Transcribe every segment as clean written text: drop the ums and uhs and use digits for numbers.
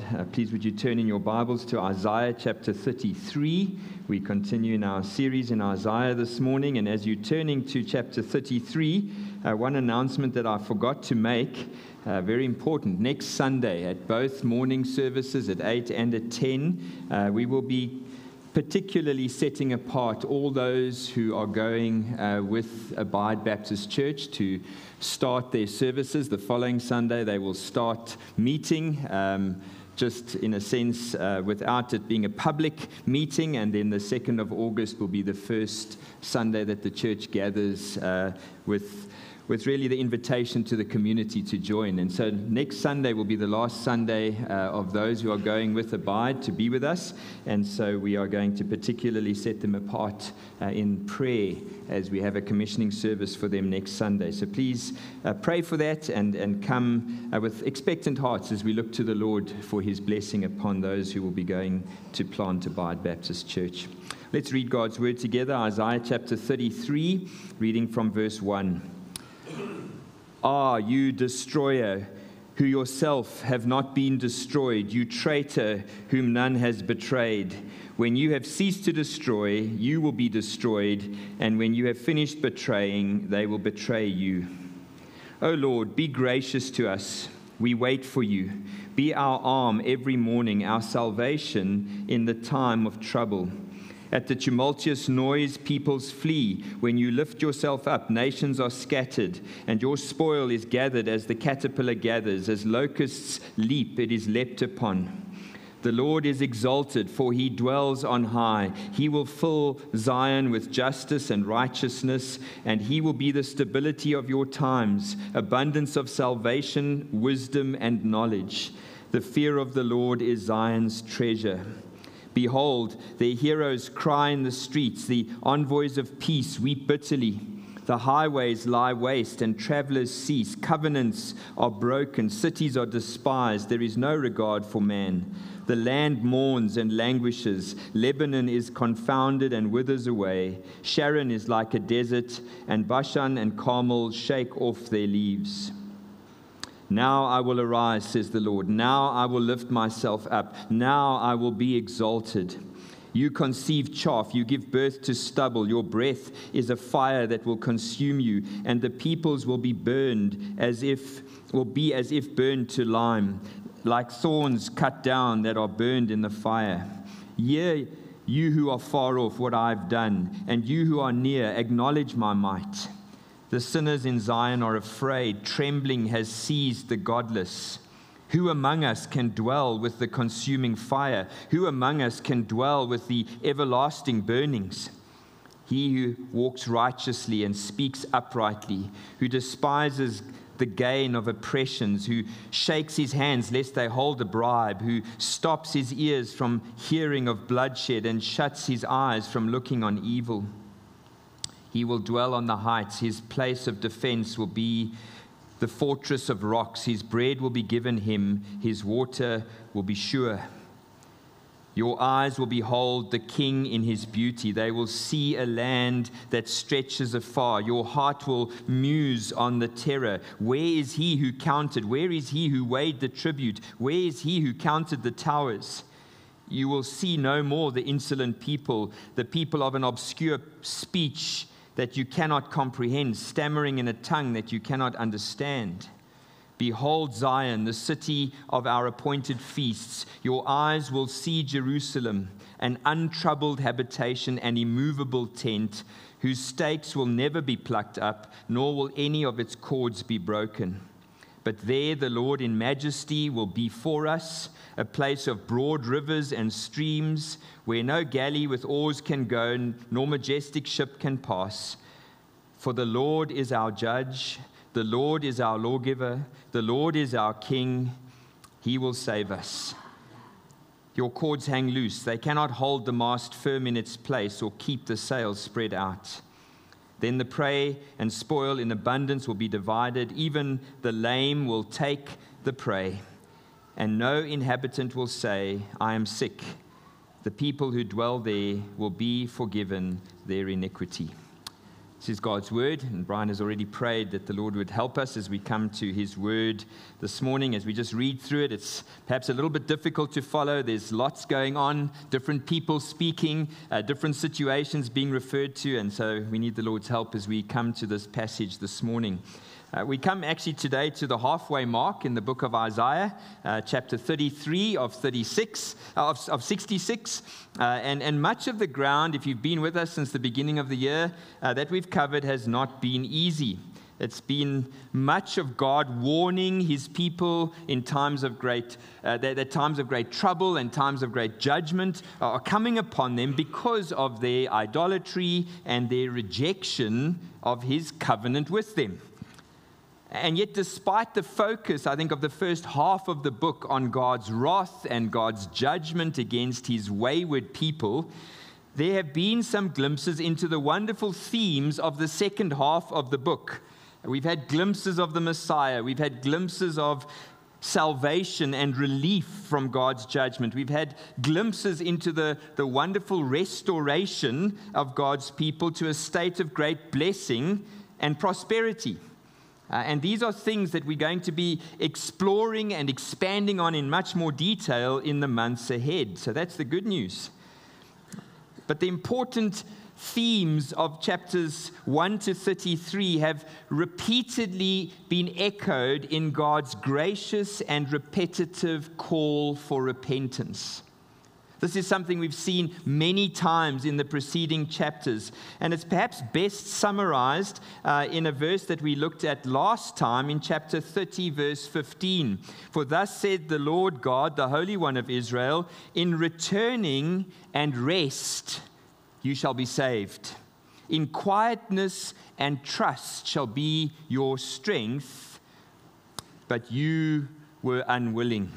Please would you turn in your Bibles to Isaiah chapter 33. We continue in our series in Isaiah this morning, and as you're turning to chapter 33, one announcement that I forgot to make, very important. Next Sunday at both morning services at 8 and at 10, we will be particularly setting apart all those who are going with Abide Baptist Church to start their services. The following Sunday, they will start meeting, just in a sense, without it being a public meeting. And then the 2nd of August will be the first Sunday that the church gathers with really the invitation to the community to join. And so next Sunday will be the last Sunday of those who are going with Abide to be with us. And so we are going to particularly set them apart in prayer as we have a commissioning service for them next Sunday. So please pray for that and come with expectant hearts as we look to the Lord for his blessing upon those who will be going to plant Abide Baptist Church. Let's read God's word together. Isaiah chapter 33, reading from verse 1. Ah, you destroyer, who yourself have not been destroyed, you traitor, whom none has betrayed. When you have ceased to destroy, you will be destroyed, and when you have finished betraying, they will betray you. O Lord, be gracious to us. We wait for you. Be our arm every morning, our salvation in the time of trouble. At the tumultuous noise, peoples flee. When you lift yourself up, nations are scattered, and your spoil is gathered as the caterpillar gathers. As locusts leap, it is leapt upon. The Lord is exalted, for he dwells on high. He will fill Zion with justice and righteousness, and he will be the stability of your times, abundance of salvation, wisdom, and knowledge. The fear of the Lord is Zion's treasure. Behold, their heroes cry in the streets. The envoys of peace weep bitterly. The highways lie waste and travelers cease. Covenants are broken. Cities are despised. There is no regard for man. The land mourns and languishes. Lebanon is confounded and withers away. Sharon is like a desert, and Bashan and Carmel shake off their leaves. Now I will arise, says the Lord. Now I will lift myself up. Now I will be exalted. You conceive chaff, you give birth to stubble. Your breath is a fire that will consume you, and the peoples will be as if burned to lime, like thorns cut down that are burned in the fire. Hear, you who are far off, what I have done, and you who are near, acknowledge my might. The sinners in Zion are afraid. Trembling has seized the godless. Who among us can dwell with the consuming fire? Who among us can dwell with the everlasting burnings? He who walks righteously and speaks uprightly, who despises the gain of oppressions, who shakes his hands lest they hold a bribe, who stops his ears from hearing of bloodshed and shuts his eyes from looking on evil. He will dwell on the heights. His place of defense will be the fortress of rocks. His bread will be given him. His water will be sure. Your eyes will behold the king in his beauty. They will see a land that stretches afar. Your heart will muse on the terror. Where is he who counted? Where is he who weighed the tribute? Where is he who counted the towers? You will see no more the insolent people, the people of an obscure speech that you cannot comprehend, stammering in a tongue that you cannot understand. Behold Zion, the city of our appointed feasts. Your eyes will see Jerusalem, an untroubled habitation, an immovable tent, whose stakes will never be plucked up, nor will any of its cords be broken. But there the Lord in majesty will be for us, a place of broad rivers and streams, where no galley with oars can go, nor majestic ship can pass. For the Lord is our judge, the Lord is our lawgiver, the Lord is our king. He will save us. Your cords hang loose. They cannot hold the mast firm in its place or keep the sails spread out. Then the prey and spoil in abundance will be divided. Even the lame will take the prey. And no inhabitant will say, I am sick. The people who dwell there will be forgiven their iniquity. This is God's word, and Brian has already prayed that the Lord would help us as we come to his word this morning. As we just read through it, it's perhaps a little bit difficult to follow. There's lots going on, different people speaking, different situations being referred to, and so we need the Lord's help as we come to this passage this morning. We come actually today to the halfway mark in the book of Isaiah, chapter 33 of 66, and much of the ground, if you've been with us since the beginning of the year, that we've covered has not been easy. It's been much of God warning his people in times of great, that times of great trouble and times of great judgment are coming upon them because of their idolatry and their rejection of his covenant with them. And yet, despite the focus, I think, of the first half of the book on God's wrath and God's judgment against his wayward people, there have been some glimpses into the wonderful themes of the second half of the book. We've had glimpses of the Messiah. We've had glimpses of salvation and relief from God's judgment. We've had glimpses into the wonderful restoration of God's people to a state of great blessing and prosperity. And these are things that we're going to be exploring and expanding on in much more detail in the months ahead. So that's the good news. But the important themes of chapters 1 to 33 have repeatedly been echoed in God's gracious and repetitive call for repentance. This is something we've seen many times in the preceding chapters, and it's perhaps best summarized in a verse that we looked at last time in chapter 30, verse 15. For thus said the Lord God, the Holy One of Israel, in returning and rest you shall be saved. In quietness and trust shall be your strength, but you were unwilling.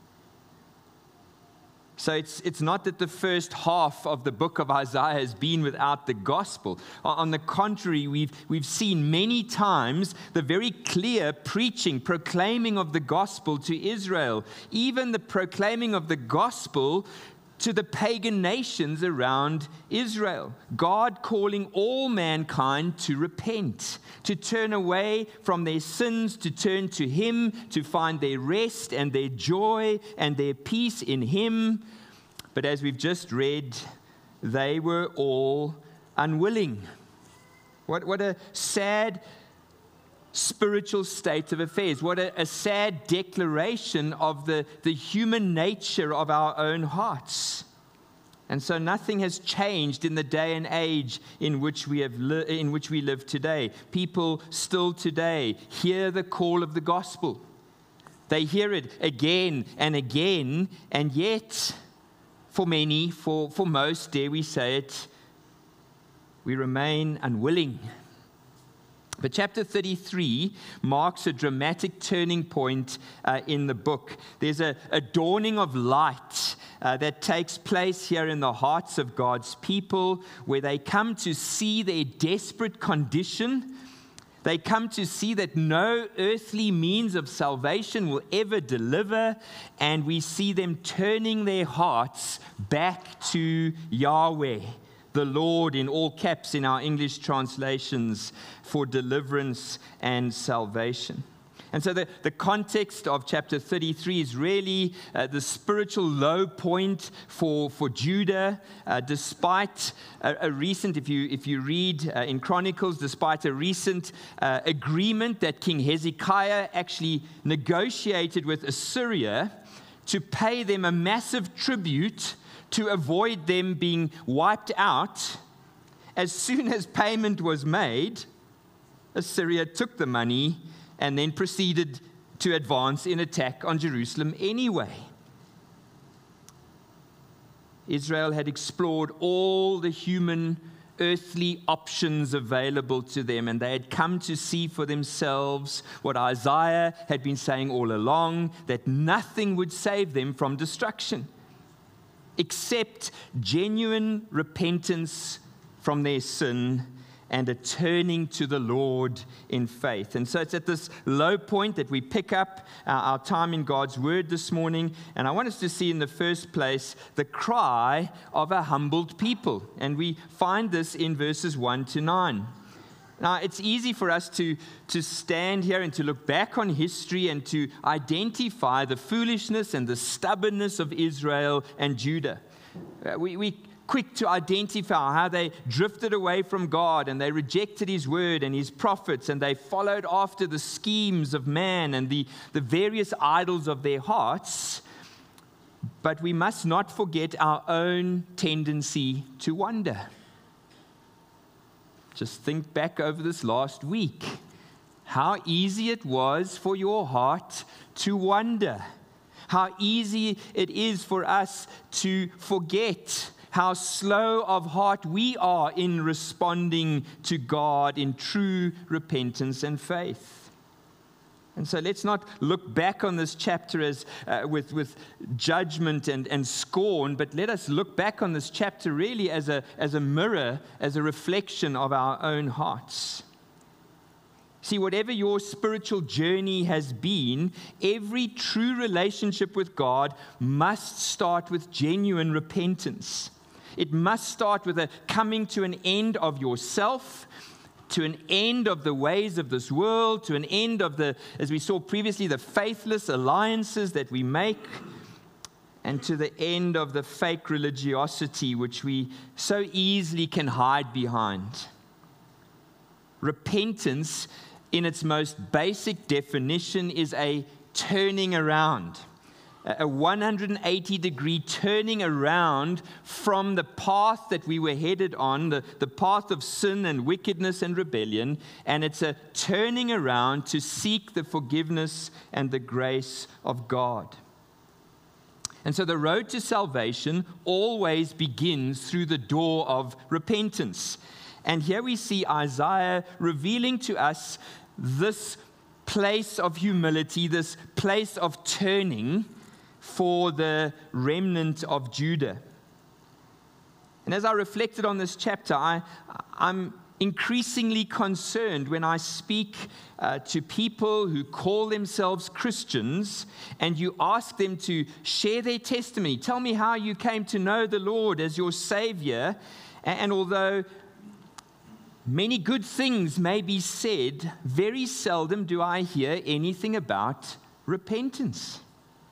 So it's not that the first half of the book of Isaiah has been without the gospel. On the contrary, we've seen many times the very clear preaching, proclaiming of the gospel to Israel, even the proclaiming of the gospel to the pagan nations around Israel. God calling all mankind to repent, to turn away from their sins, to turn to him, to find their rest and their joy and their peace in him. But as we've just read, they were all unwilling. What a sad spiritual state of affairs. What a sad declaration of the human nature of our own hearts. And so nothing has changed in the day and age in which we live today. People still today hear the call of the gospel. They hear it again and again, and yet for many, for most, dare we say it, we remain unwilling. But chapter 33 marks a dramatic turning point in the book. There's a dawning of light that takes place here in the hearts of God's people, where they come to see their desperate condition. They come to see that no earthly means of salvation will ever deliver, and we see them turning their hearts back to Yahweh, the Lord, in all caps in our English translations, for deliverance and salvation. And so the context of chapter 33 is really the spiritual low point for Judah, despite a recent, if you read in Chronicles, despite a recent agreement that King Hezekiah actually negotiated with Assyria to pay them a massive tribute to avoid them being wiped out. As soon as payment was made, Assyria took the money and then proceeded to advance in attack on Jerusalem anyway. Israel had explored all the human, earthly options available to them, and they had come to see for themselves what Isaiah had been saying all along, that nothing would save them from destruction except genuine repentance from their sin and a turning to the Lord in faith. And so it's at this low point that we pick up our time in God's Word this morning. And I want us to see in the first place the cry of a humbled people. And we find this in verses 1 to 9. Now, it's easy for us to stand here and to look back on history and to identify the foolishness and the stubbornness of Israel and Judah. We quick to identify how they drifted away from God and they rejected His word and His prophets, and they followed after the schemes of man and the various idols of their hearts. But we must not forget our own tendency to wander. Just think back over this last week, how easy it was for your heart to wander, how easy it is for us to forget, how slow of heart we are in responding to God in true repentance and faith. And so let's not look back on this chapter as with judgment and scorn, but let us look back on this chapter really as a mirror, as a reflection of our own hearts. See, whatever your spiritual journey has been, every true relationship with God must start with genuine repentance. It must start with a coming to an end of yourself, to an end of the ways of this world, to an end of as we saw previously, the faithless alliances that we make, and to the end of the fake religiosity which we so easily can hide behind. Repentance, in its most basic definition, is a turning around. A 180-degree turning around from the path that we were headed on, the path of sin and wickedness and rebellion, and it's a turning around to seek the forgiveness and the grace of God. And so the road to salvation always begins through the door of repentance. And here we see Isaiah revealing to us this place of humility, this place of turning for the remnant of Judah. And as I reflected on this chapter, I'm increasingly concerned when I speak to people who call themselves Christians, and you ask them to share their testimony. Tell me how you came to know the Lord as your Savior. And although many good things may be said, very seldom do I hear anything about repentance.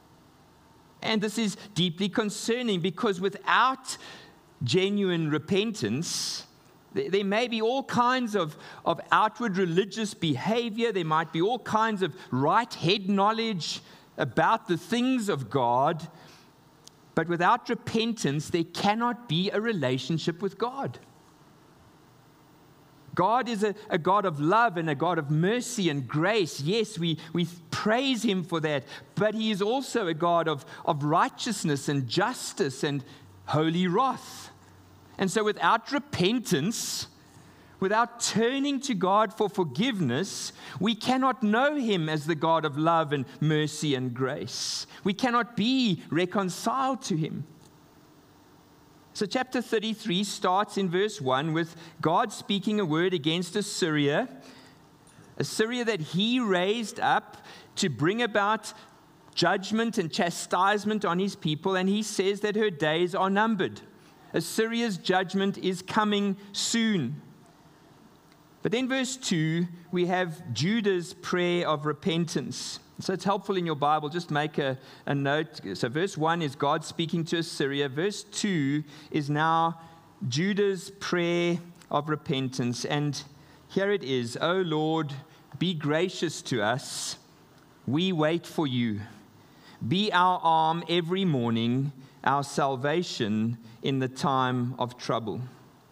And this is deeply concerning, because without genuine repentance, there may be all kinds of outward religious behavior. There might be all kinds of right head knowledge about the things of God. But without repentance, there cannot be a relationship with God. God is a God of love and a God of mercy and grace. Yes, we praise Him for that. But He is also a God of righteousness and justice and holy wrath. And so without repentance, without turning to God for forgiveness, we cannot know Him as the God of love and mercy and grace. We cannot be reconciled to Him. So chapter 33 starts in verse 1 with God speaking a word against Assyria that He raised up to bring about judgment and chastisement on His people, and He says that her days are numbered. Assyria's judgment is coming soon. But then verse 2, we have Judah's prayer of repentance. So it's helpful in your Bible, just make a note. So verse 1 is God speaking to Assyria. Verse 2 is now Judah's prayer of repentance. And here it is: O Lord, be gracious to us. We wait for you. Be our arm every morning, our salvation in the time of trouble.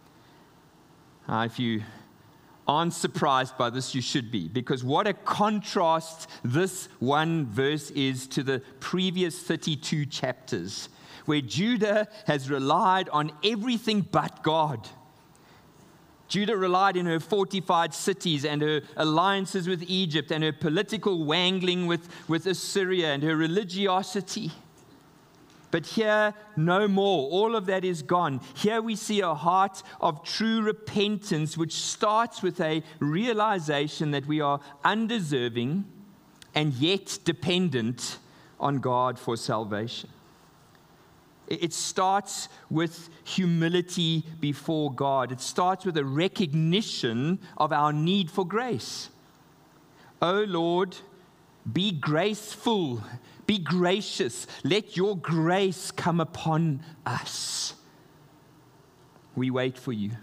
If you aren't surprised by this, you should be, because what a contrast this one verse is to the previous 32 chapters, where Judah has relied on everything but God. Judah relied in her fortified cities and her alliances with Egypt and her political wangling with Assyria and her religiosity. But here, no more. All of that is gone. Here we see a heart of true repentance, which starts with a realization that we are undeserving and yet dependent on God for salvation. It starts with humility before God. It starts with a recognition of our need for grace. Oh Lord, be graceful, be gracious. Let your grace come upon us. We wait for you.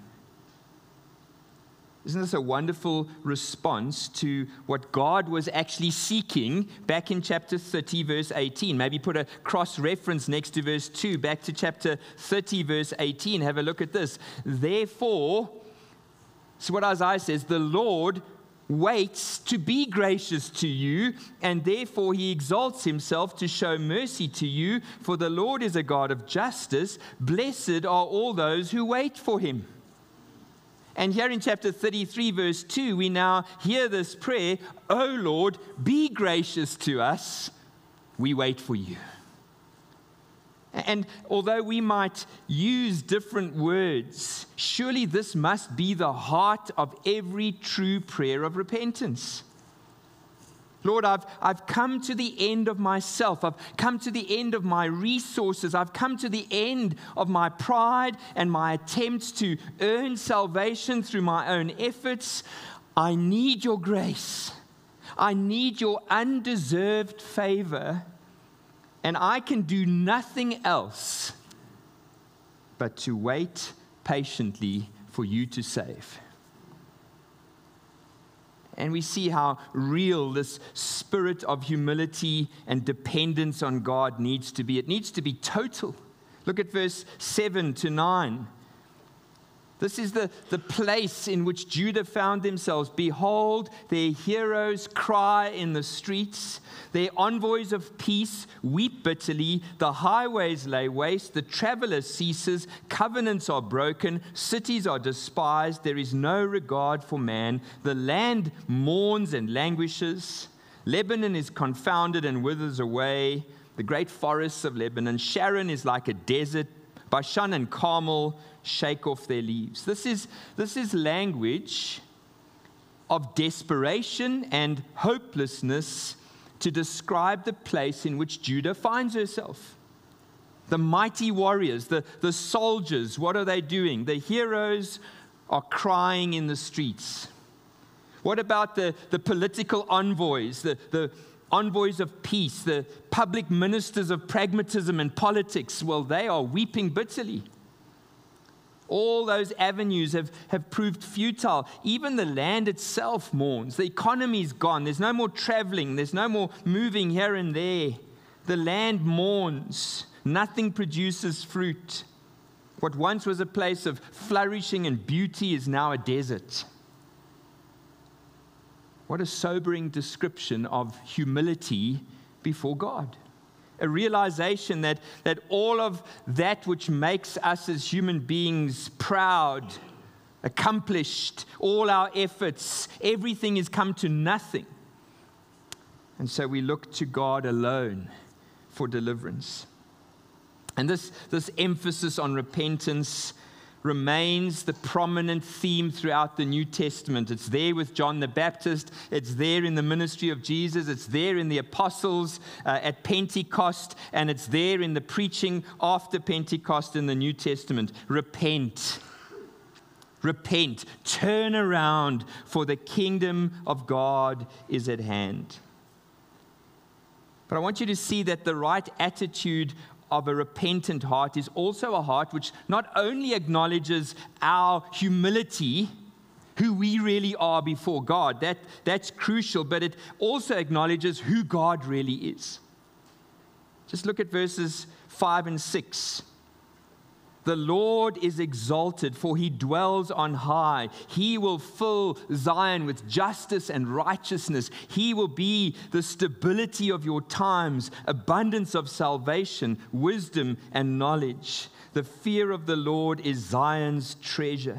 Isn't this a wonderful response to what God was actually seeking back in chapter 30, verse 18? Maybe put a cross-reference next to verse 2, back to chapter 30, verse 18. Have a look at this. Therefore, so what Isaiah says, the Lord waits to be gracious to you, and therefore he exalts himself to show mercy to you, for the Lord is a God of justice. Blessed are all those who wait for him. And here in chapter 33, verse 2, we now hear this prayer, O Lord, be gracious to us, we wait for you. And although we might use different words, surely this must be the heart of every true prayer of repentance. Lord, I've come to the end of myself. I've come to the end of my resources. I've come to the end of my pride and my attempts to earn salvation through my own efforts. I need your grace. I need your undeserved favor. And I can do nothing else but to wait patiently for you to save. And we see how real this spirit of humility and dependence on God needs to be. It needs to be total. Look at verse 7 to 9. This is the place in which Judah found themselves. Behold, their heroes cry in the streets. Their envoys of peace weep bitterly. The highways lay waste. The traveler ceases. Covenants are broken. Cities are despised. There is no regard for man. The land mourns and languishes. Lebanon is confounded and withers away. The great forests of Lebanon. Sharon is like a desert. Bashan and Carmel shake off their leaves. This is language of desperation and hopelessness to describe the place in which Judah finds herself. The mighty warriors, the soldiers, what are they doing? The heroes are crying in the streets. What about the political envoys, the envoys of peace, the public ministers of pragmatism and politics? Well, they are weeping bitterly. All those avenues have proved futile. Even the land itself mourns. The economy's gone. There's no more traveling. There's no more moving here and there. The land mourns. Nothing produces fruit. What once was a place of flourishing and beauty is now a desert. What a sobering description of humility before God. A realization that all of that which makes us as human beings proud, accomplished, all our efforts, everything has come to nothing. And so we look to God alone for deliverance. And this emphasis on repentance remains the prominent theme throughout the New Testament. It's there with John the Baptist. It's there in the ministry of Jesus. It's there in the apostles at Pentecost. And it's there in the preaching after Pentecost in the New Testament. Repent. Repent. Turn around, for the kingdom of God is at hand. But I want you to see that the right attitude of a repentant heart is also a heart which not only acknowledges our humility, who we really are before God, that's crucial, but it also acknowledges who God really is. Just look at verses 5 and 6. The Lord is exalted, for he dwells on high. He will fill Zion with justice and righteousness. He will be the stability of your times, abundance of salvation, wisdom and knowledge. The fear of the Lord is Zion's treasure.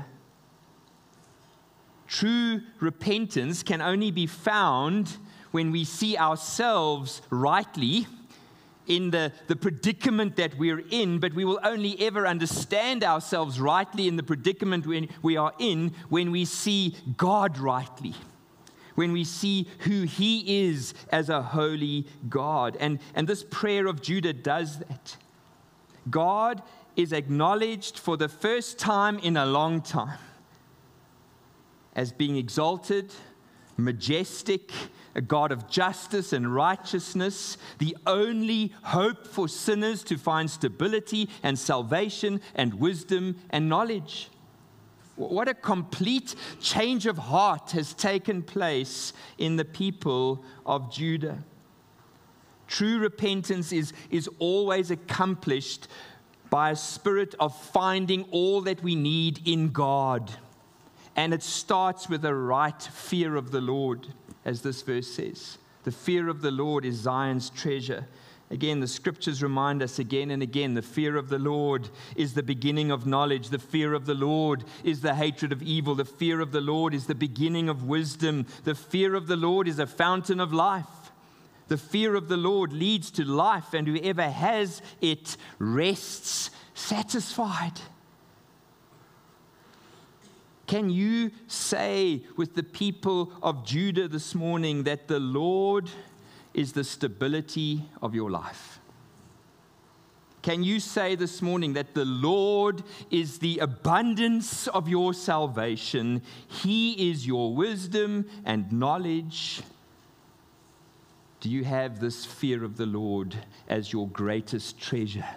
True repentance can only be found when we see ourselves rightly in the predicament that we're in, but we will only ever understand ourselves rightly in the predicament we are in when we see God rightly, when we see who he is as a holy God. And this prayer of Judah does that. God is acknowledged for the first time in a long time as being exalted, majestic, a God of justice and righteousness, the only hope for sinners to find stability and salvation and wisdom and knowledge. What a complete change of heart has taken place in the people of Judah. True repentance is always accomplished by a spirit of finding all that we need in God. And it starts with a right fear of the Lord, as this verse says. The fear of the Lord is Zion's treasure. Again, the scriptures remind us again and again, the fear of the Lord is the beginning of knowledge. The fear of the Lord is the hatred of evil. The fear of the Lord is the beginning of wisdom. The fear of the Lord is a fountain of life. The fear of the Lord leads to life, and whoever has it rests satisfied. Can you say with the people of Judah this morning that the Lord is the stability of your life? Can you say this morning that the Lord is the abundance of your salvation? He is your wisdom and knowledge. Do you have this fear of the Lord as your greatest treasure?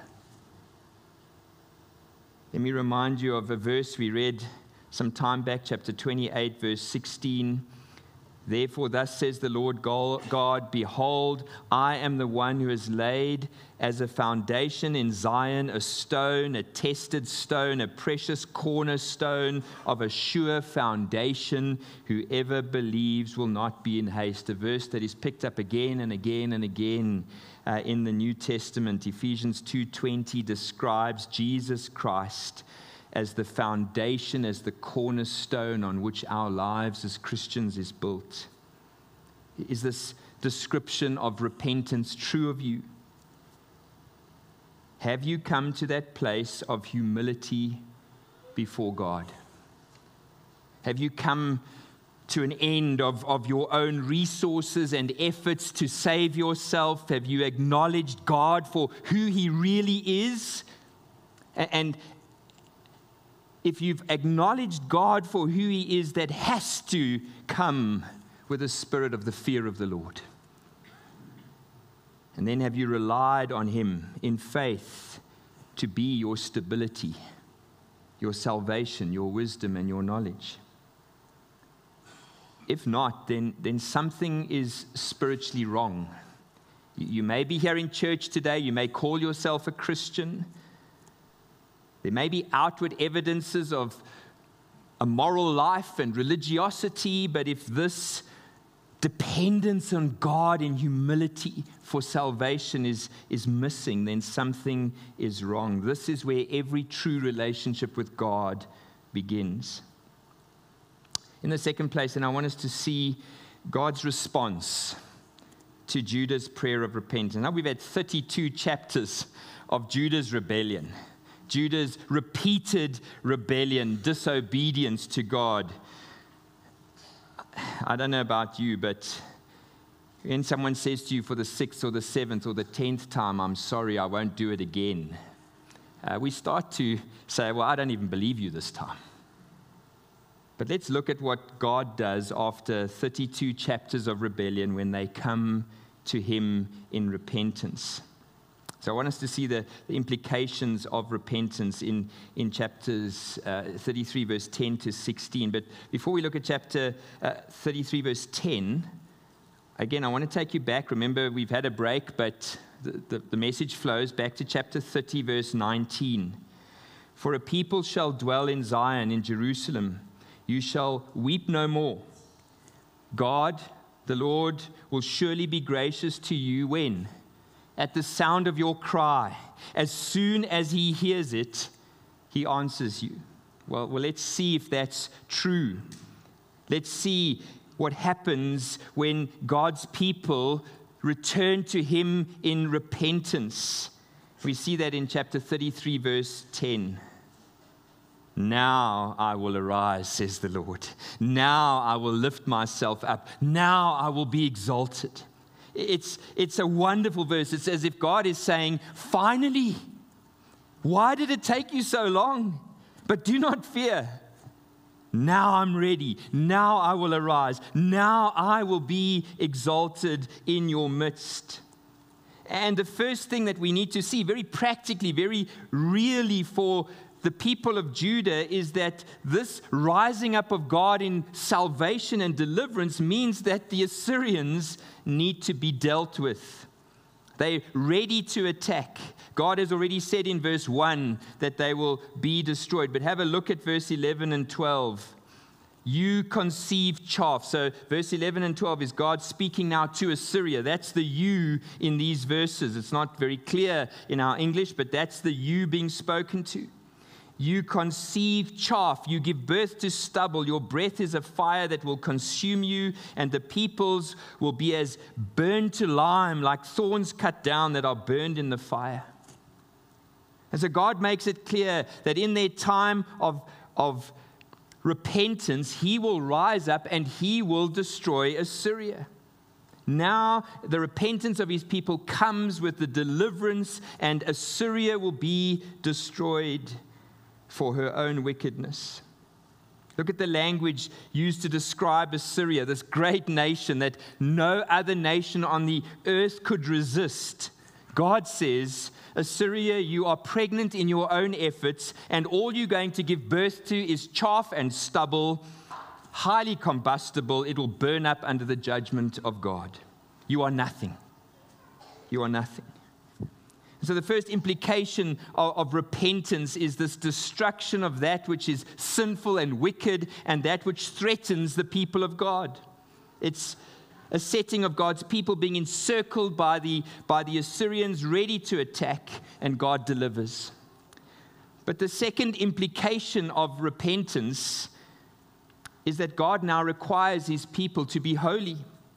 Let me remind you of a verse we read some time back, chapter 28, verse 16. Therefore, thus says the Lord God, behold, I am the one who has laid as a foundation in Zion a stone, a tested stone, a precious cornerstone of a sure foundation. Whoever believes will not be in haste. A verse that is picked up again and again and again in the New Testament. Ephesians 2:20 describes Jesus Christ as the foundation, as the cornerstone on which our lives as Christians is built. Is this description of repentance true of you? Have you come to that place of humility before God? Have you come to an end of your own resources and efforts to save yourself? Have you acknowledged God for who He really is? And if you've acknowledged God for who He is, that has to come with a spirit of the fear of the Lord. And then have you relied on Him in faith to be your stability, your salvation, your wisdom, and your knowledge? If not, then something is spiritually wrong. You may be here in church today. You may call yourself a Christian. There may be outward evidences of a moral life and religiosity, but if this dependence on God in humility for salvation is missing, then something is wrong. This is where every true relationship with God begins. In the second place, and I want us to see God's response to Judah's prayer of repentance. Now we've had 32 chapters of Judah's rebellion. Judah's repeated rebellion, disobedience to God. I don't know about you, but when someone says to you for the 6th or the 7th or the 10th time, I'm sorry, I won't do it again, we start to say, well, I don't even believe you this time. But let's look at what God does after 32 chapters of rebellion when they come to Him in repentance. So I want us to see the implications of repentance in chapters 33, verse 10 to 16. But before we look at chapter 33, verse 10, again, I want to take you back. Remember, we've had a break, but the message flows back to chapter 30, verse 19. For a people shall dwell in Zion, in Jerusalem. You shall weep no more. God, the Lord, will surely be gracious to you when? At the sound of your cry. As soon as He hears it, He answers you. Well, let's see if that's true. Let's see what happens when God's people return to Him in repentance. We see that in chapter 33, verse 10. Now I will arise, says the Lord. Now I will lift myself up. Now I will be exalted. It's a wonderful verse. It's as if God is saying, finally, Why did it take you so long? But do not fear. Now I'm ready. Now I will arise. Now I will be exalted in your midst. And the first thing that we need to see very practically, very really for the people of Judah is that this rising up of God in salvation and deliverance means that the Assyrians need to be dealt with. They're ready to attack. God has already said in verse 1 that they will be destroyed. But have a look at verse 11 and 12. You conceive chaff. So verse 11 and 12 is God speaking now to Assyria. That's the you in these verses. It's not very clear in our English, but that's the you being spoken to. You conceive chaff, you give birth to stubble, your breath is a fire that will consume you, and the peoples will be as burned to lime, like thorns cut down that are burned in the fire. And so God makes it clear that in their time of repentance, He will rise up and He will destroy Assyria. Now the repentance of His people comes with the deliverance, and Assyria will be destroyed for her own wickedness. Look at the language used to describe Assyria, this great nation that no other nation on the earth could resist. God says, Assyria, you are pregnant in your own efforts, and all you're going to give birth to is chaff and stubble, highly combustible. It will burn up under the judgment of God. You are nothing. You are nothing. So the first implication of repentance is this destruction of that which is sinful and wicked and that which threatens the people of God. It's a setting of God's people being encircled by the Assyrians, ready to attack, and God delivers. But the second implication of repentance is that God now requires His people to be holy.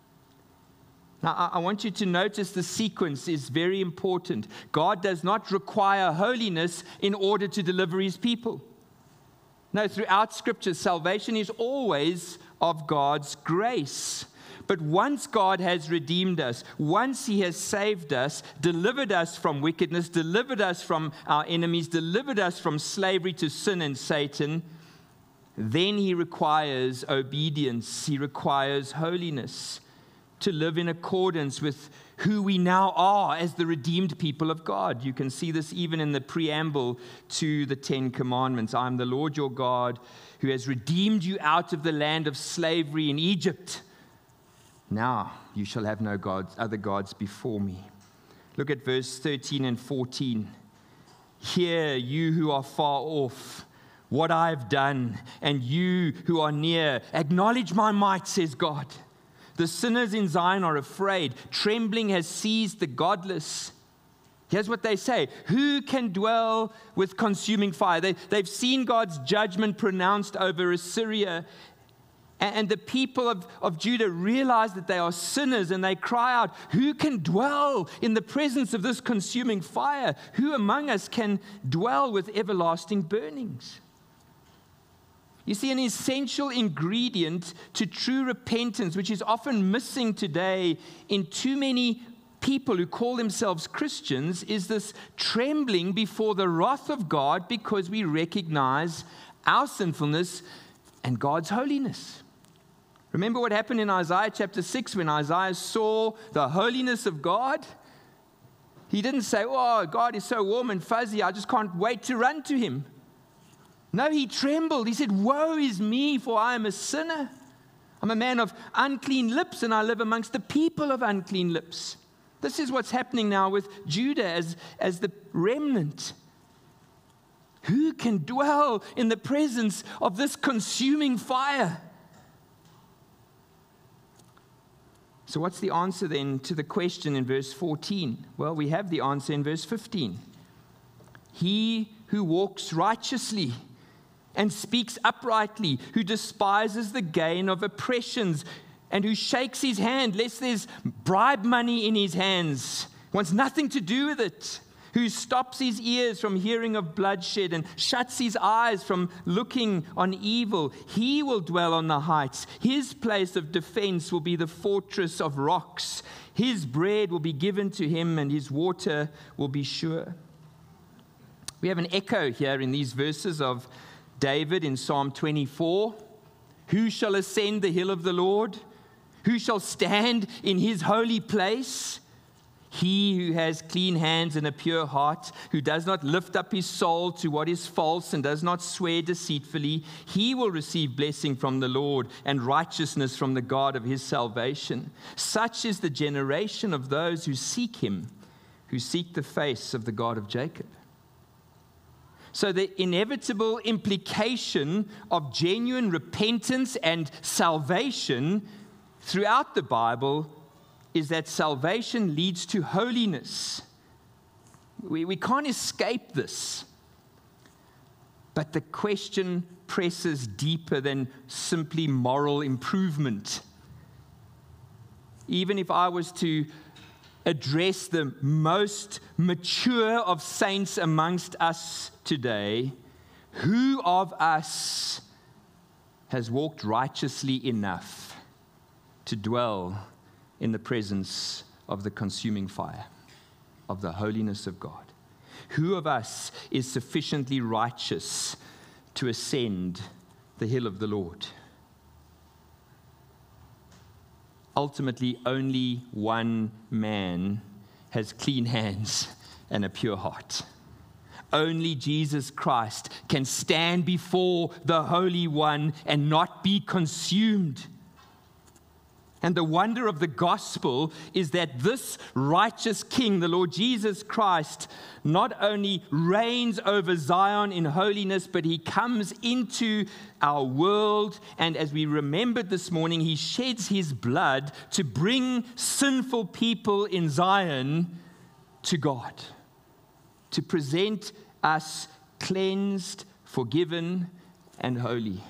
Now, I want you to notice the sequence is very important. God does not require holiness in order to deliver His people. No, throughout Scripture, salvation is always of God's grace. But once God has redeemed us, once He has saved us, delivered us from wickedness, delivered us from our enemies, delivered us from slavery to sin and Satan, then He requires obedience. He requires holiness, to live in accordance with who we now are as the redeemed people of God. You can see this even in the preamble to the Ten Commandments. I am the Lord your God who has redeemed you out of the land of slavery in Egypt. Now you shall have no gods, other gods before me. Look at verse 13 and 14. Hear, you who are far off, what I have done, and you who are near, acknowledge my might, says God. The sinners in Zion are afraid. Trembling has seized the godless. Here's what they say. Who can dwell with consuming fire? They've seen God's judgment pronounced over Assyria. And the people of Judah realize that they are sinners, and they cry out, who can dwell in the presence of this consuming fire? Who among us can dwell with everlasting burnings? You see, an essential ingredient to true repentance, which is often missing today in too many people who call themselves Christians, is this trembling before the wrath of God because we recognize our sinfulness and God's holiness. Remember what happened in Isaiah chapter 6 when Isaiah saw the holiness of God? He didn't say, oh, God is so warm and fuzzy, I just can't wait to run to Him. No, he trembled. He said, woe is me, for I am a sinner. I'm a man of unclean lips, and I live amongst the people of unclean lips. This is what's happening now with Judah as the remnant. Who can dwell in the presence of this consuming fire? So what's the answer then to the question in verse 14? Well, we have the answer in verse 15. He who walks righteously and speaks uprightly, who despises the gain of oppressions, and who shakes his hand lest there's bribe money in his hands, wants nothing to do with it, who stops his ears from hearing of bloodshed and shuts his eyes from looking on evil. He will dwell on the heights. His place of defense will be the fortress of rocks. His bread will be given to him, and his water will be sure. We have an echo here in these verses of David in Psalm 24. Who shall ascend the hill of the Lord? Who shall stand in his holy place? He who has clean hands and a pure heart, who does not lift up his soul to what is false and does not swear deceitfully, he will receive blessing from the Lord and righteousness from the God of his salvation. Such is the generation of those who seek him, who seek the face of the God of Jacob. So the inevitable implication of genuine repentance and salvation throughout the Bible is that salvation leads to holiness. We can't escape this. But the question presses deeper than simply moral improvement. Even if I was to address the most mature of saints amongst us today, who of us has walked righteously enough to dwell in the presence of the consuming fire, of the holiness of God? Who of us is sufficiently righteous to ascend the hill of the Lord? Ultimately, only one man has clean hands and a pure heart. Only Jesus Christ can stand before the Holy One and not be consumed. And the wonder of the gospel is that this righteous King, the Lord Jesus Christ, not only reigns over Zion in holiness, but he comes into our world. And as we remembered this morning, he sheds his blood to bring sinful people in Zion to God, to present us cleansed, forgiven, and holy.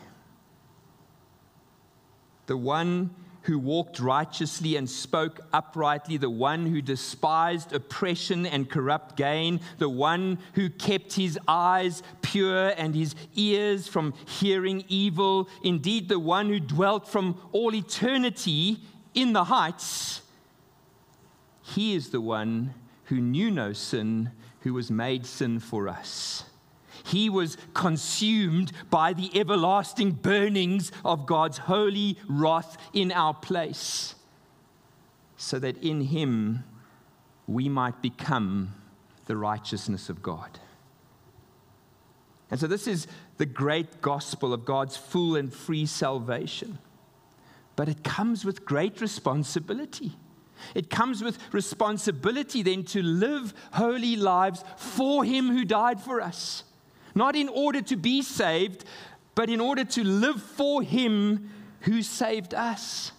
The one who walked righteously and spoke uprightly, the one who despised oppression and corrupt gain, the one who kept his eyes pure and his ears from hearing evil, indeed the one who dwelt from all eternity in the heights, he is the one who knew no sin, who was made sin for us. He was consumed by the everlasting burnings of God's holy wrath in our place, so that in him we might become the righteousness of God. And so this is the great gospel of God's full and free salvation. But it comes with great responsibility. It comes with responsibility then to live holy lives for him who died for us. Not in order to be saved, but in order to live for him who saved us.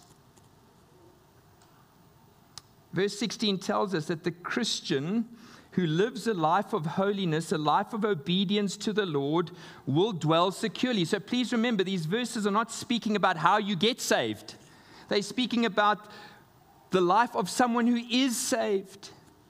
Verse 16 tells us that the Christian who lives a life of holiness, a life of obedience to the Lord, will dwell securely. So please remember, these verses are not speaking about how you get saved. They're speaking about the life of someone who is saved.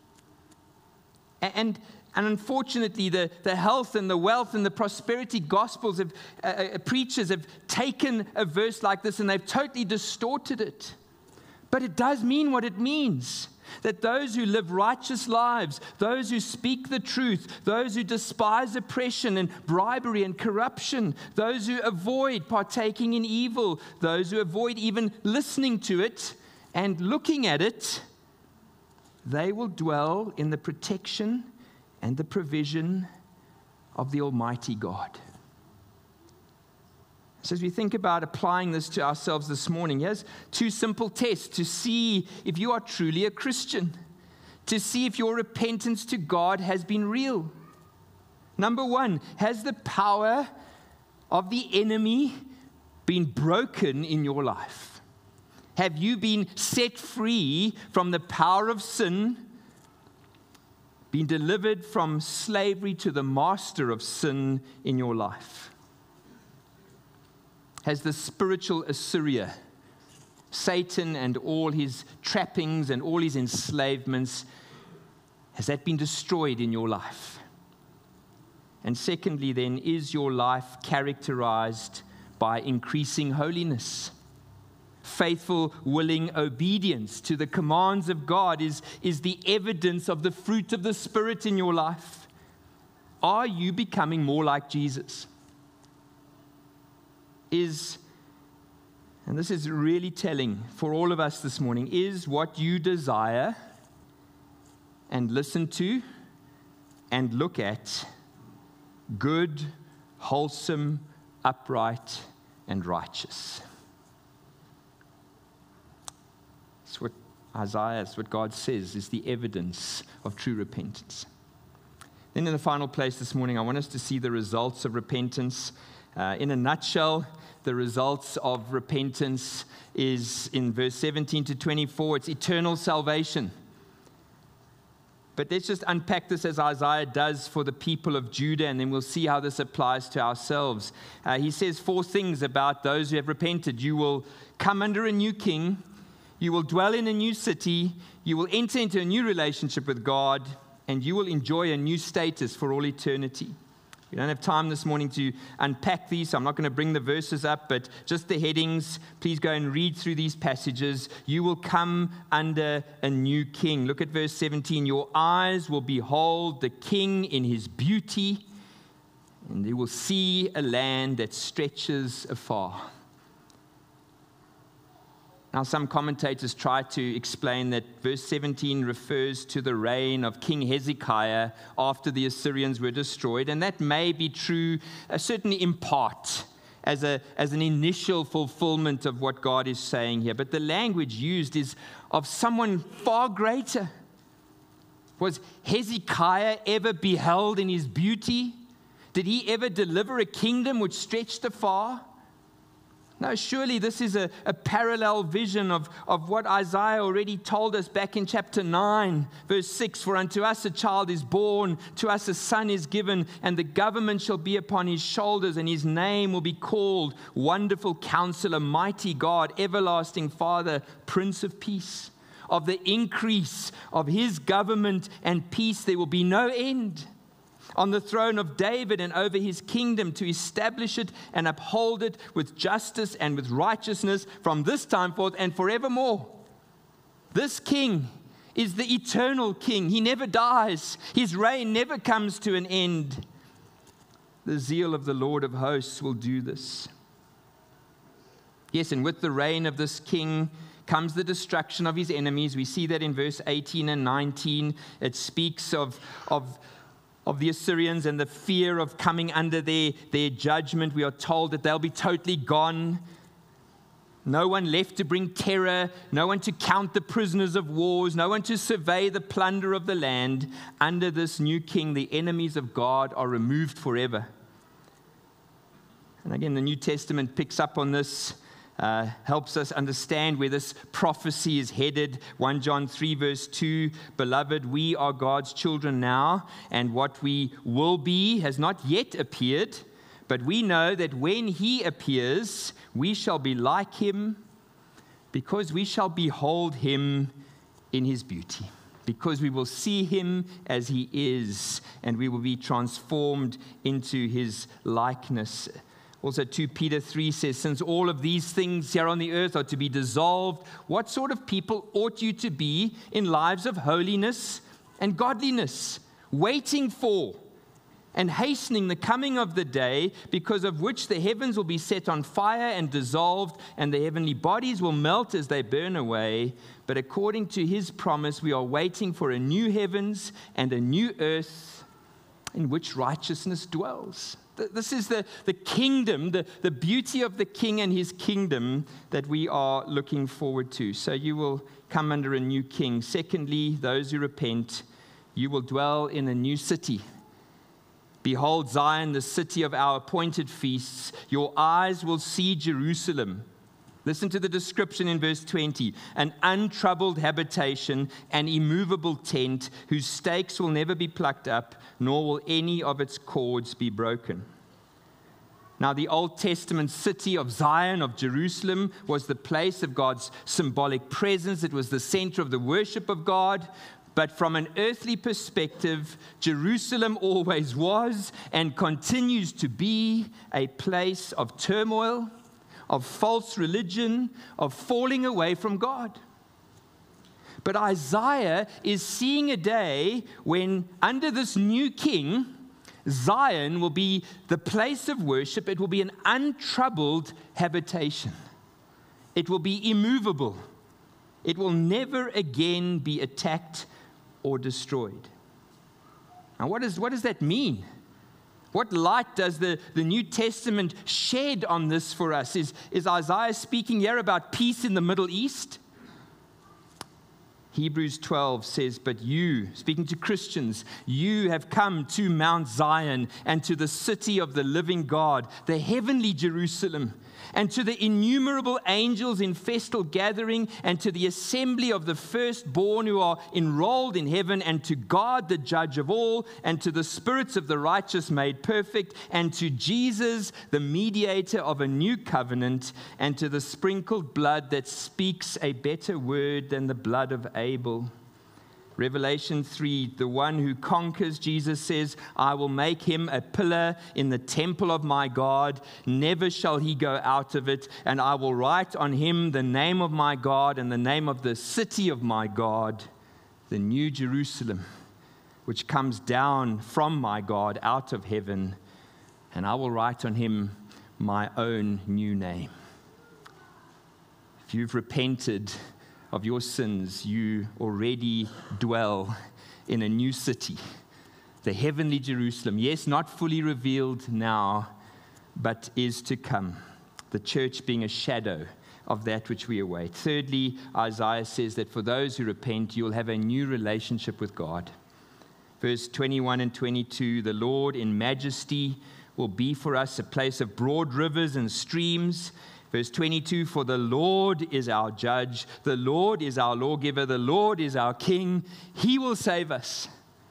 And unfortunately, the health and the wealth and the prosperity gospels of preachers have taken a verse like this and they've totally distorted it. But it does mean what it means. That those who live righteous lives, those who speak the truth, those who despise oppression and bribery and corruption, those who avoid partaking in evil, those who avoid even listening to it and looking at it, they will dwell in the protection and the provision of the Almighty God. So as we think about applying this to ourselves this morning, here's two simple tests to see if you are truly a Christian, to see if your repentance to God has been real. Number one, has the power of the enemy been broken in your life? Have you been set free from the power of sin, been delivered from slavery to the master of sin in your life? Has the spiritual Assyria, Satan and all his trappings and all his enslavements, has that been destroyed in your life? And secondly then, is your life characterized by increasing holiness? Faithful, willing obedience to the commands of God is the evidence of the fruit of the Spirit in your life. Are you becoming more like Jesus? And this is really telling for all of us this morning, is what you desire and listen to and look at good, wholesome, upright, and righteous? It's what Isaiah, it's what God says is the evidence of true repentance. Then in the final place this morning, I want us to see the results of repentance. In a nutshell, the results of repentance is in verse 17 to 24. It's eternal salvation. But let's just unpack this as Isaiah does for the people of Judah, and then we'll see how this applies to ourselves. He says 4 things about those who have repented. You will come under a new king. You will dwell in a new city. You will enter into a new relationship with God. And you will enjoy a new status for all eternity. We don't have time this morning to unpack these, so I'm not going to bring the verses up, but just the headings. Please go and read through these passages. You will come under a new king. Look at verse 17. Your eyes will behold the king in his beauty, and they will see a land that stretches afar. Now, some commentators try to explain that verse 17 refers to the reign of King Hezekiah after the Assyrians were destroyed, and that may be true, certainly in part, as an initial fulfillment of what God is saying here. But the language used is of someone far greater. Was Hezekiah ever beheld in his beauty? Did he ever deliver a kingdom which stretched afar? No, surely this is a parallel vision of what Isaiah already told us back in chapter 9, verse 6. For unto us a child is born, to us a son is given, and the government shall be upon his shoulders, and his name will be called Wonderful Counselor, Mighty God, Everlasting Father, Prince of Peace. Of the increase of his government and peace there will be no end. On the throne of David and over his kingdom, to establish it and uphold it with justice and with righteousness from this time forth and forevermore. This king is the eternal king. He never dies. His reign never comes to an end. The zeal of the Lord of hosts will do this. Yes, and with the reign of this king comes the destruction of his enemies. We see that in verse 18 and 19. It speaks of the Assyrians and the fear of coming under their judgment. We are told that they'll be totally gone. No one left to bring terror, no one to count the prisoners of wars, no one to survey the plunder of the land. Under this new king, the enemies of God are removed forever. And again, the New Testament picks up on this. Helps us understand where this prophecy is headed. 1 John 3 verse 2, Beloved, we are God's children now, and what we will be has not yet appeared, but we know that when he appears, we shall be like him, because we shall behold him in his beauty. Because we will see him as he is, and we will be transformed into his likeness. Also, 2 Peter 3 says, since all of these things here on the earth are to be dissolved, what sort of people ought you to be in lives of holiness and godliness, waiting for and hastening the coming of the day, because of which the heavens will be set on fire and dissolved, and the heavenly bodies will melt as they burn away. But according to his promise, we are waiting for a new heavens and a new earth in which righteousness dwells. This is the kingdom, the beauty of the king and his kingdom that we are looking forward to. So you will come under a new king. Secondly, those who repent, you will dwell in a new city. Behold Zion, the city of our appointed feasts. Your eyes will see Jerusalem. Listen to the description in verse 20. An untroubled habitation, an immovable tent, whose stakes will never be plucked up, nor will any of its cords be broken. Now, the Old Testament city of Zion, of Jerusalem, was the place of God's symbolic presence. It was the center of the worship of God. But from an earthly perspective, Jerusalem always was and continues to be a place of turmoil, of false religion, of falling away from God. But Isaiah is seeing a day when, under this new king, Zion will be the place of worship. It will be an untroubled habitation. It will be immovable. It will never again be attacked or destroyed. Now, what does that mean? What light does the New Testament shed on this for us? Is Isaiah speaking here about peace in the Middle East? Hebrews 12 says, but you, speaking to Christians, you have come to Mount Zion and to the city of the living God, the heavenly Jerusalem, and to the innumerable angels in festal gathering, and to the assembly of the firstborn who are enrolled in heaven, and to God, the judge of all, and to the spirits of the righteous made perfect, and to Jesus, the mediator of a new covenant, and to the sprinkled blood that speaks a better word than the blood of Abel. Revelation 3, the one who conquers, Jesus says, I will make him a pillar in the temple of my God. Never shall he go out of it. And I will write on him the name of my God and the name of the city of my God, the new Jerusalem, which comes down from my God out of heaven. And I will write on him my own new name. If you've repented of your sins, you already dwell in a new city, the heavenly Jerusalem. Yes, not fully revealed now, but is to come. The church being a shadow of that which we await. Thirdly, Isaiah says that for those who repent, you'll have a new relationship with God. Verse 21 and 22, the Lord in majesty will be for us a place of broad rivers and streams. Verse 22, for the Lord is our judge, the Lord is our lawgiver, the Lord is our king. He will save us.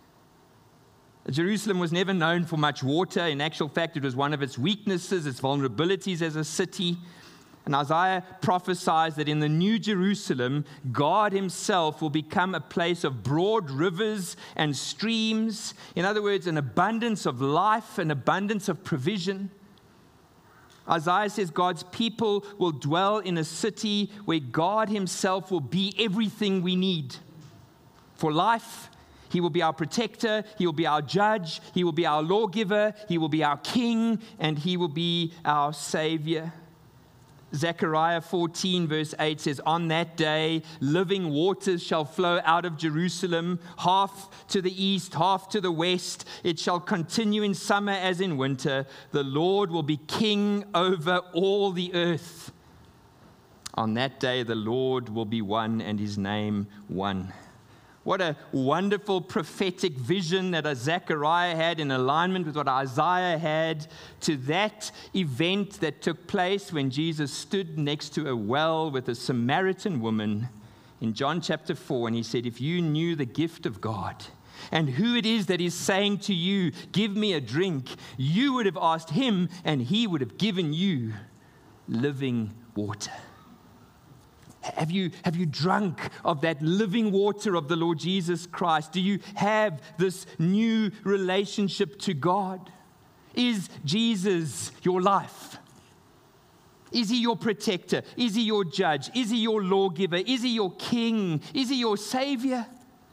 Jerusalem was never known for much water. In actual fact, it was one of its weaknesses, its vulnerabilities as a city. And Isaiah prophesies that in the new Jerusalem, God himself will become a place of broad rivers and streams. In other words, an abundance of life, an abundance of provision. Isaiah says God's people will dwell in a city where God himself will be everything we need for life. He will be our protector. He will be our judge. He will be our lawgiver. He will be our king. And he will be our savior. Zechariah 14 verse 8 says, on that day, living waters shall flow out of Jerusalem, half to the east, half to the west. It shall continue in summer as in winter. The Lord will be king over all the earth. On that day, the Lord will be one and his name one. What a wonderful prophetic vision that Zechariah had in alignment with what Isaiah had to that event that took place when Jesus stood next to a well with a Samaritan woman in John chapter 4. And he said, if you knew the gift of God and who it is that is saying to you, give me a drink, you would have asked him and he would have given you living water. Have you drunk of that living water of the Lord Jesus Christ? Do you have this new relationship to God? Is Jesus your life? Is he your protector? Is he your judge? Is he your lawgiver? Is he your king? Is he your savior?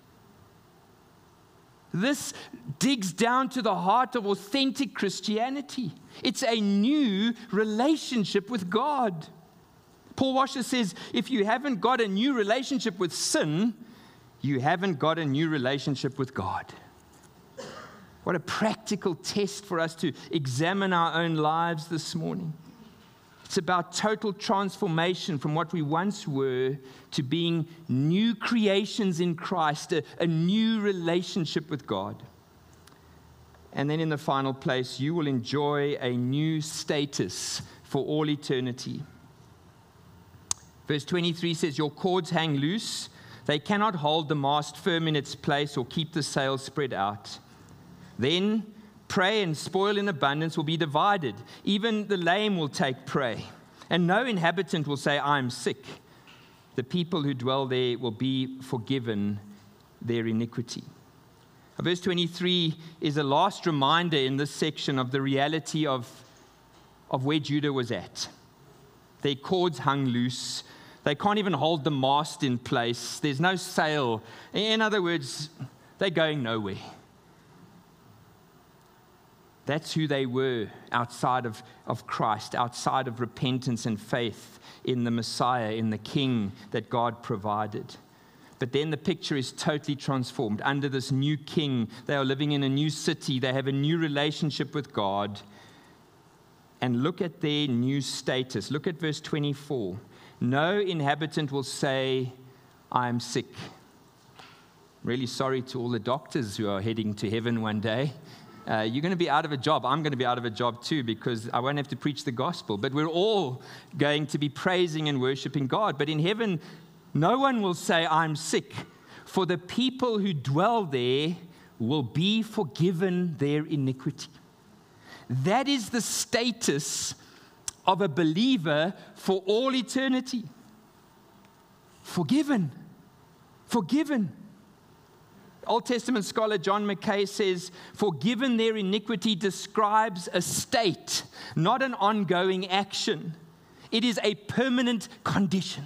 This digs down to the heart of authentic Christianity. It's a new relationship with God. Paul Washer says, if you haven't got a new relationship with sin, you haven't got a new relationship with God. What a practical test for us to examine our own lives this morning. It's about total transformation from what we once were to being new creations in Christ, a new relationship with God. And then in the final place, you will enjoy a new status for all eternity. Verse 23 says, your cords hang loose. They cannot hold the mast firm in its place or keep the sails spread out. Then prey and spoil in abundance will be divided. Even the lame will take prey. And no inhabitant will say, I am sick. The people who dwell there will be forgiven their iniquity. Verse 23 is a last reminder in this section of the reality of where Judah was at. Their cords hung loose. They can't even hold the mast in place. There's no sail. In other words, they're going nowhere. That's who they were outside of Christ, outside of repentance and faith in the Messiah, in the King that God provided. But then the picture is totally transformed. Under this new king, they are living in a new city. They have a new relationship with God. And look at their new status. Look at verse 24. No inhabitant will say, I am sick. Really sorry to all the doctors who are heading to heaven one day. You're going to be out of a job. I'm going to be out of a job too, because I won't have to preach the gospel. But we're all going to be praising and worshiping God. But in heaven, no one will say, I'm sick, for the people who dwell there will be forgiven their iniquity. That is the status of a believer for all eternity. Forgiven. Forgiven. Old Testament scholar John Mackay says, forgiven their iniquity describes a state, not an ongoing action. It is a permanent condition.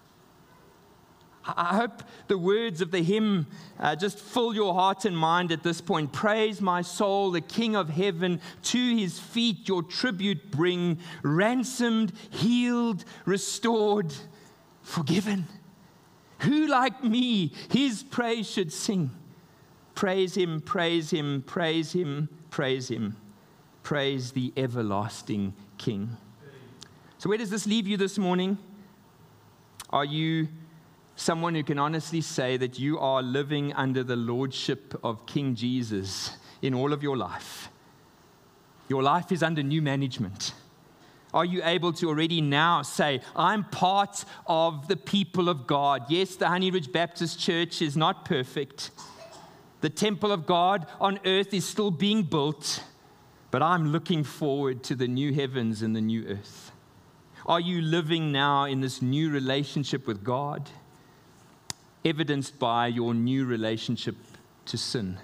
I hope the words of the hymn just fill your heart and mind at this point. Praise my soul, the King of heaven, to his feet your tribute bring, ransomed, healed, restored, forgiven. Who like me his praise should sing? Praise him, praise him, praise him, praise him. Praise the everlasting King. So where does this leave you this morning? Are you someone who can honestly say that you are living under the lordship of King Jesus in all of your life? Your life is under new management. Are you able to already now say, I'm part of the people of God? Yes, the Honey Ridge Baptist Church is not perfect. The temple of God on earth is still being built, but I'm looking forward to the new heavens and the new earth. Are you living now in this new relationship with God, evidenced by your new relationship to sin?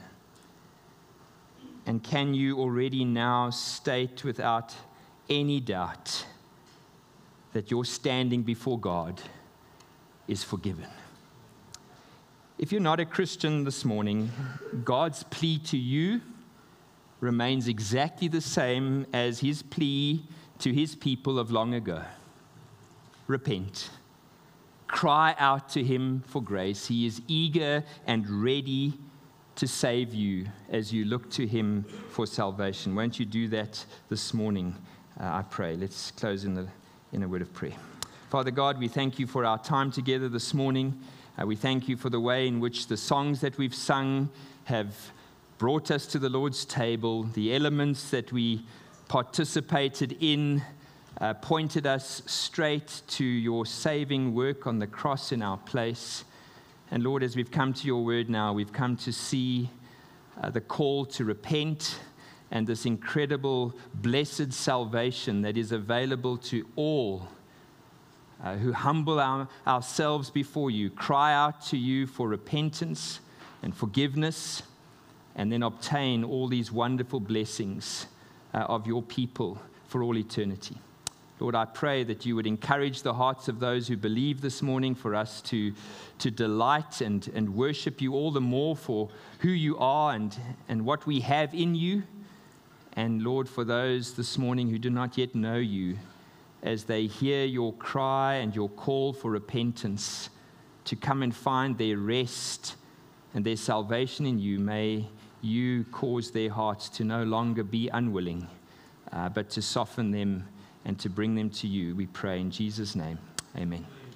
And can you already now state without any doubt that your standing before God is forgiven? If you're not a Christian this morning, God's plea to you remains exactly the same as his plea to his people of long ago. Repent. Cry out to him for grace. He is eager and ready to save you as you look to him for salvation. Won't you do that this morning? I pray. Let's close in a word of prayer. Father God, we thank you for our time together this morning. We thank you for the way in which the songs that we've sung have brought us to the Lord's table. The elements that we participated in pointed us straight to your saving work on the cross in our place. And Lord, as we've come to your word now, we've come to see the call to repent and this incredible blessed salvation that is available to all who humble ourselves before you, cry out to you for repentance and forgiveness, and then obtain all these wonderful blessings of your people for all eternity. Lord, I pray that you would encourage the hearts of those who believe this morning for us to delight and worship you all the more for who you are and what we have in you. And Lord, for those this morning who do not yet know you, as they hear your cry and your call for repentance to come and find their rest and their salvation in you, may you cause their hearts to no longer be unwilling, but to soften them and to bring them to you. We pray in Jesus' name. Amen.